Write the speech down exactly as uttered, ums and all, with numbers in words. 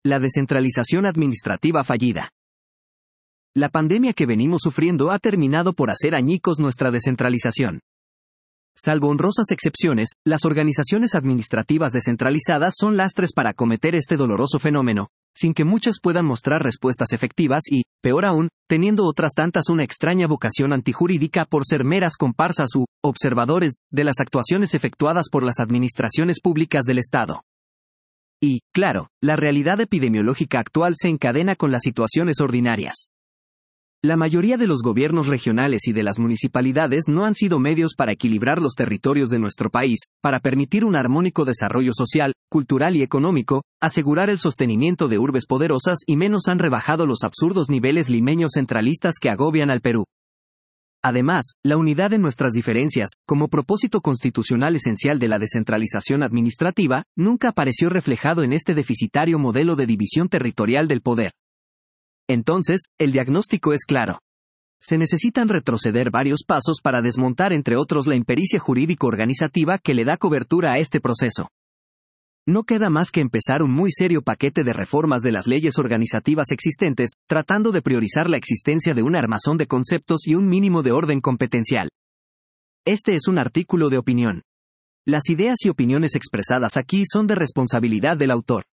La descentralización administrativa fallida. La pandemia que venimos sufriendo ha terminado por hacer añicos nuestra descentralización. Salvo honrosas excepciones, las organizaciones administrativas descentralizadas son lastres para acometer este doloroso fenómeno, sin que muchas puedan mostrar respuestas efectivas y, peor aún, teniendo otras tantas una extraña vocación antijurídica por ser meras comparsas u observadores de las actuaciones efectuadas por las administraciones públicas del Estado. Y, claro, la realidad epidemiológica actual se encadena con las situaciones ordinarias. La mayoría de los gobiernos regionales y de las municipalidades no han sido medios para equilibrar los territorios de nuestro país, para permitir un armónico desarrollo social, cultural y económico, asegurar el sostenimiento de urbes poderosas y menos han rebajado los absurdos niveles limeños centralistas que agobian al Perú. Además, la unidad en nuestras diferencias, como propósito constitucional esencial de la descentralización administrativa, nunca apareció reflejado en este deficitario modelo de división territorial del poder. Entonces, el diagnóstico es claro. Se necesitan retroceder varios pasos para desmontar entre otros la impericia jurídico-organizativa que le da cobertura a este proceso. No queda más que empezar un muy serio paquete de reformas de las leyes organizativas existentes, tratando de priorizar la existencia de un armazón de conceptos y un mínimo de orden competencial. Este es un artículo de opinión. Las ideas y opiniones expresadas aquí son de responsabilidad del autor.